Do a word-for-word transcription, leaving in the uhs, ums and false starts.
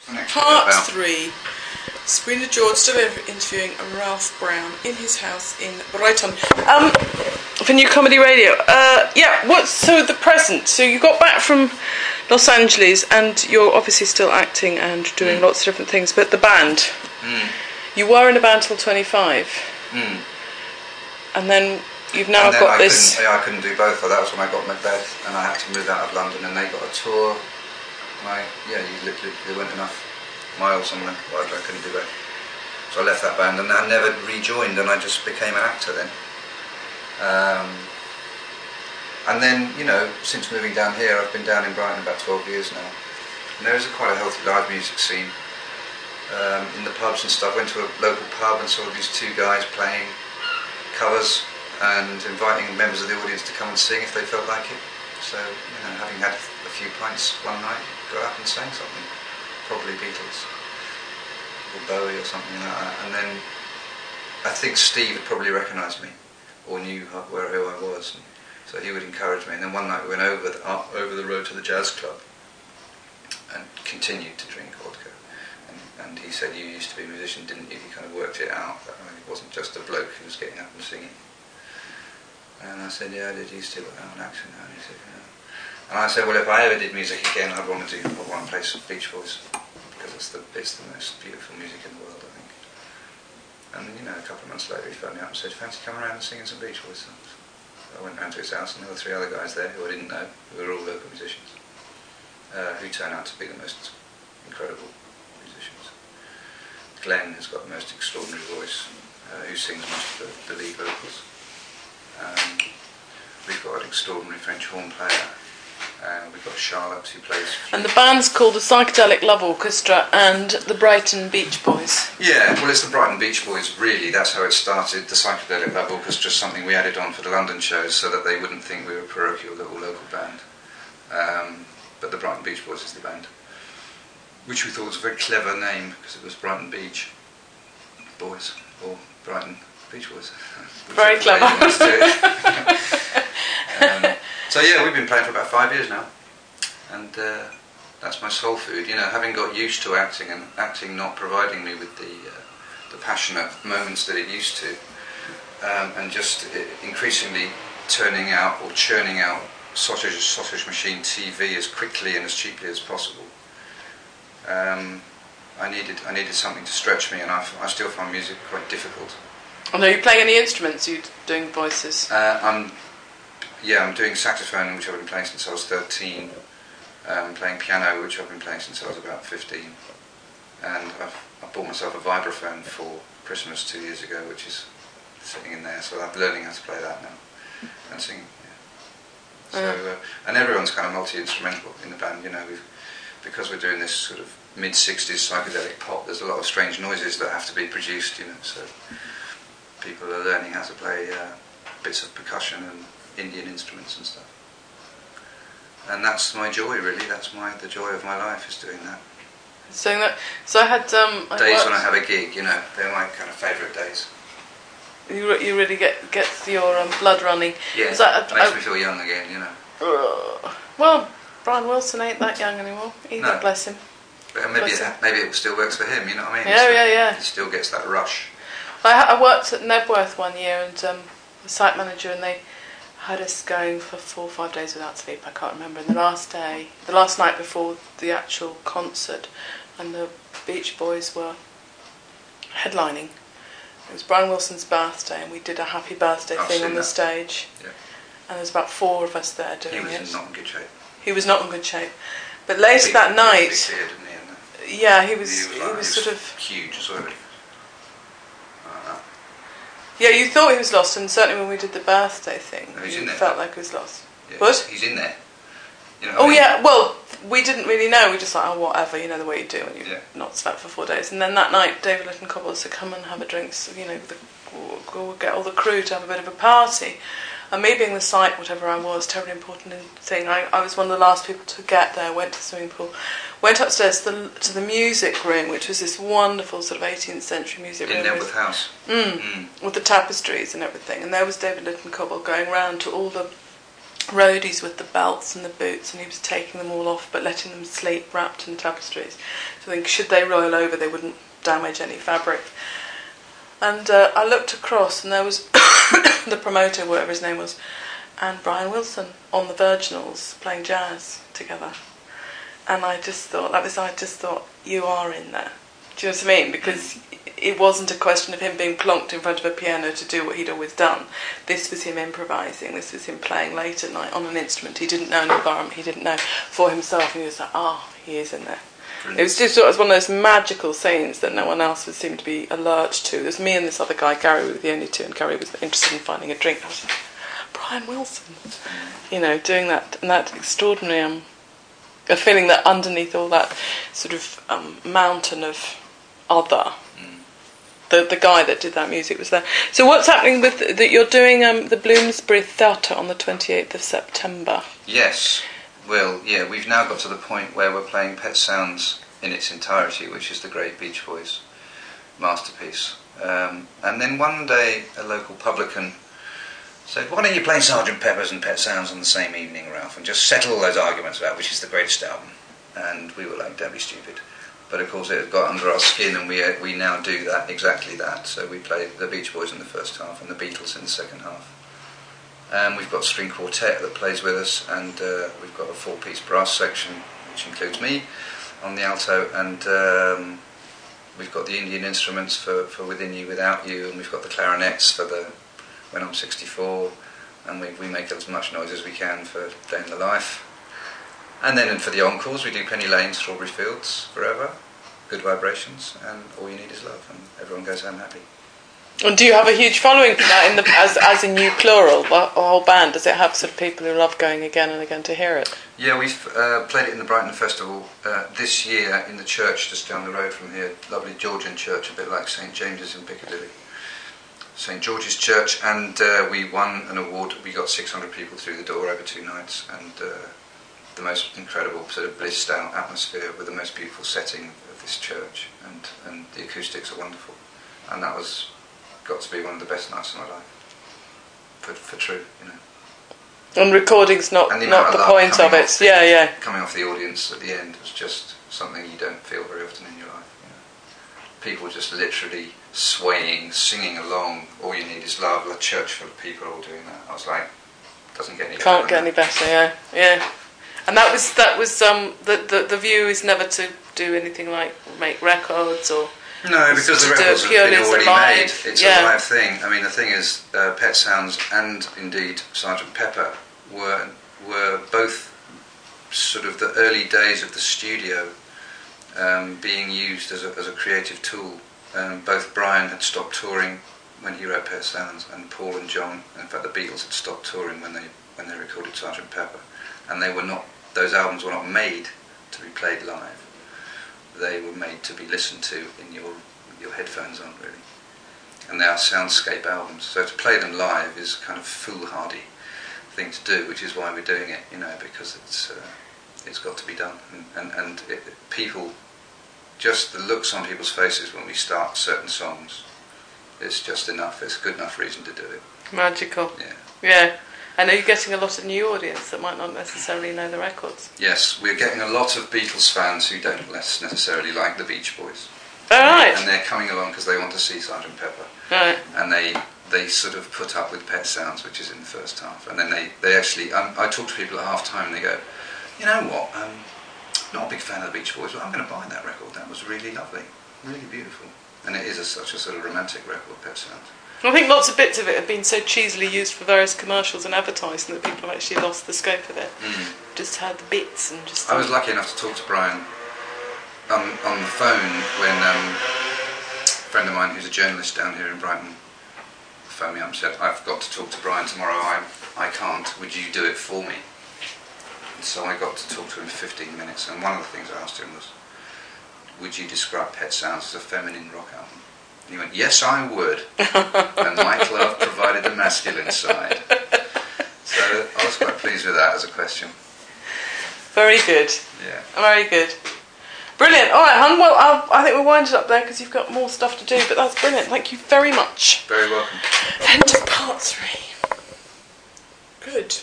Part three. Sabrina George still interviewing Ralph Brown in his house in Brighton. Um, for New Comedy Radio. Uh, yeah, what's so the present? So you got back from Los Angeles and you're obviously still acting and doing mm. lots of different things, but the band. Mm. You were in a band till twenty-five. Mm. And then you've now and then got I this... Couldn't, yeah, I couldn't do both. That was when I got Macbeth and I had to move out of London and they got a tour. And I, yeah, you literally, there weren't enough miles on the ride, I couldn't do that. So I left that band and I never rejoined and I just became an actor then. Um, and then, you know, since moving down here, I've been down in Brighton about twelve years now. And there is a quite a healthy live music scene um, in the pubs and stuff. Went to a local pub and saw these two guys playing covers and inviting members of the audience to come and sing if they felt like it. So, you know, having had a few pints one night, got up and sang something. Probably Beatles or Bowie or something like that. And then I think Steve had probably recognised me or knew where who I was, and so he would encourage me. And then one night we went over the, uh, over the road to the jazz club and continued to drink vodka. And, and he said, "You used to be a musician, didn't you?" He kind of worked it out. That I mean, it wasn't just a bloke who was getting up and singing. And I said, "Yeah, I did used to, but I'm an actor now." And he said, "Yeah." And I said, "Well, if I ever did music again, I'd want to do, I'd want to play some Beach Boys, because it's the, it's the most beautiful music in the world, I think." And you know, a couple of months later he phoned me up and said, "Fancy coming around and singing some Beach Boys songs?" I went round to his house and there were three other guys there who I didn't know, who were all local musicians, uh, who turned out to be the most incredible musicians. Glenn has got the most extraordinary voice, uh, who sings most of the, the lead vocals. Um, we've got an extraordinary French horn player. Uh, we've got Charlotte who plays... And the band's called the Psychedelic Love Orchestra and the Brighton Beach Boys. Yeah, well, it's the Brighton Beach Boys, really. That's how it started. The Psychedelic Love Orchestra is something we added on for the London shows so that they wouldn't think we were a parochial little local band. Um, but the Brighton Beach Boys is the band, which we thought was a very clever name because it was Brighton Beach Boys, or Brighton Beach Boys. Very clever. um, So yeah, we've been playing for about five years now, and uh, that's my soul food. You know, having got used to acting and acting not providing me with the uh, the passionate moments that it used to, um, and just increasingly turning out or churning out sausage sausage machine T V as quickly and as cheaply as possible. Um, I needed I needed something to stretch me, and I, I still find music quite difficult. Oh, no, are you playing any instruments? Are you doing voices? Uh, I'm. Yeah, I'm doing saxophone, which I've been playing since I was thirteen. I'm um, playing piano, which I've been playing since I was about fifteen. And I've, I bought myself a vibraphone for Christmas two years ago, which is sitting in there. So I'm learning how to play that now and singing. Yeah. So uh, and everyone's kind of multi-instrumental in the band. You know, we've, because we're doing this sort of mid-sixties psychedelic pop. There's a lot of strange noises that have to be produced. You know, so people are learning how to play uh, bits of percussion and Indian instruments and stuff, and that's my joy. Really, that's my the joy of my life is doing that. So that so I had um, I days worked, when I have a gig, you know, they're my kind of favourite days. You you really get get your um, blood running. Yeah, that, it makes I, me feel young again, you know. Uh, well, Brian Wilson ain't that young anymore either. No. Bless him. But maybe bless it, him. maybe it still works for him. You know what I mean? Yeah, so yeah, yeah. He still gets that rush. I, I worked at Nebworth one year and um, the site manager, and they had us going for four or five days without sleep, I can't remember, and the last day, the last night before the actual concert, and the Beach Boys were headlining. It was Brian Wilson's birthday, and we did a happy birthday I've thing on the that. stage, yeah. And there was about four of us there doing it. He was it. not in good shape. He was not in good shape. But later big, that night... Big beard, didn't he? Yeah, he was, he was, he like, was he sort was of... huge as well. Yeah, you thought he was lost, and certainly when we did the birthday thing, no, he's you in there. felt like he was lost. Yeah, What? He's in there. You know oh, I mean? yeah, well, we didn't really know. We just like, oh, whatever, you know, the way you do when you've yeah. not slept for four days. And then that night, David Lytton Cobble said, come and have a drink, so, you know, the, we'll, we'll get all the crew to have a bit of a party. And me being the site, whatever I was, terribly important thing, I, I was one of the last people to get there, went to the swimming pool, went upstairs to the, to the music room, which was this wonderful sort of eighteenth century music in room. In Nebworth House. Mm, mm. With the tapestries and everything. And there was David Lytton Cobble going round to all the roadies with the belts and the boots, and he was taking them all off but letting them sleep wrapped in tapestries. So I think should they roll over, they wouldn't damage any fabric. And uh, I looked across, and there was the promoter, whatever his name was, and Brian Wilson on the Virginals playing jazz together. And I just thought, that was, I just thought, you are in there. Do you know what I mean? Because it wasn't a question of him being plonked in front of a piano to do what he'd always done. This was him improvising. This was him playing late at night on an instrument he didn't know, an environment he didn't know, for himself. And he was like, ah, oh, he is in there. Brilliant. It was just it was one of those magical scenes that no one else would seem to be alert to. There's me and this other guy, Gary, we were the only two, and Gary was interested in finding a drink. I was like, Brian Wilson, you know, doing that, and that extraordinary, um, a feeling that underneath all that sort of um, mountain of other, mm. the the guy that did that music was there. So what's happening with that? You're doing um, the Bloomsbury Theatre on the twenty-eighth of September. Yes. Well, yeah, we've now got to the point where we're playing Pet Sounds in its entirety, which is the great Beach Boys masterpiece. Um, and then one day a local publican said, why don't you play Sergeant Pepper's and Pet Sounds on the same evening, Ralph, and just settle all those arguments about which is the greatest album. And we were like, don't be stupid. But of course it had got under our skin, and we uh, we now do that, exactly that. So we play the Beach Boys in the first half and the Beatles in the second half. And um, we've got a string quartet that plays with us, and uh, we've got a four-piece brass section, which includes me on the alto, and um, we've got the Indian instruments for, for Within You, Without You, and we've got the clarinets for the When I'm sixty-four, and we, we make as much noise as we can for Day in the Life. And then and for the encores, we do Penny Lane, Strawberry Fields, Forever, Good Vibrations, and All You Need Is Love, and everyone goes home happy. And do you have a huge following for that in the, as as in you plural, the whole band? Does it have sort of people who love going again and again to hear it? Yeah, we've uh, played it in the Brighton Festival uh, this year in the church just down the road from here, lovely Georgian church, a bit like Saint James's in Piccadilly. Saint George's Church, and uh, we won an award. We got six hundred people through the door over two nights, and uh, the most incredible sort of blissed out atmosphere with the most beautiful setting of this church, and, and the acoustics are wonderful. And that was got to be one of the best nights of my life, for, for true, you know. And recording's not, and the, not the point of it, the, yeah, yeah. Coming off the audience at the end was just something you don't feel very often in your life. You know. People just literally swaying, singing along, All You Need Is Love, a church full of people all doing that. I was like, doesn't get any Can't better. get any better, yeah, yeah. And that was, that was um, the, the, the view is never to do anything like make records or... No, because the records have been already made. It's yeah. a live thing. I mean, the thing is, uh, Pet Sounds and indeed Sergeant Pepper were were both sort of the early days of the studio um, being used as a, as a creative tool. Um, both Brian had stopped touring when he wrote Pet Sounds, and Paul and John, in fact the Beatles, had stopped touring when they when they recorded Sergeant Pepper, and they were not; those albums were not made to be played live. They were made to be listened to in your your headphones on, really. And they are soundscape albums, so to play them live is kind of foolhardy thing to do, which is why we're doing it, you know, because it's uh, it's got to be done. And, and, and it, people, just the looks on people's faces when we start certain songs, it's just enough, it's a good enough reason to do it. Magical. Yeah. Yeah. And are you getting a lot of new audience that might not necessarily know the records? Yes, we're getting a lot of Beatles fans who don't less necessarily like the Beach Boys. All right. And they're coming along because they want to see Sergeant Pepper. Right. And they they sort of put up with Pet Sounds, which is in the first half. And then they, they actually, um, I talk to people at half time and they go, you know what, um, not a big fan of the Beach Boys, but I'm going to buy that record. That was really lovely, really beautiful. And it is a, such a sort of romantic record, Pet Sounds. I think lots of bits of it have been so cheesily used for various commercials and advertising that people have actually lost the scope of it. Mm. Just heard the bits and just... I was lucky enough to talk to Brian on, on the phone when um, a friend of mine who's a journalist down here in Brighton phoned me up and said, I've got to talk to Brian tomorrow, I, I can't, would you do it for me? And so I got to talk to him for fifteen minutes, and one of the things I asked him was, would you describe Pet Sounds as a feminine rock album? And he went, yes, I would. And Mike Love provided the masculine side. So I was quite pleased with that as a question. Very good. Yeah. Very good. Brilliant. All right, hon. Well, I'll, I think we'll wind it up there because you've got more stuff to do, but that's brilliant. Thank you very much. Very welcome. End of part three. Good.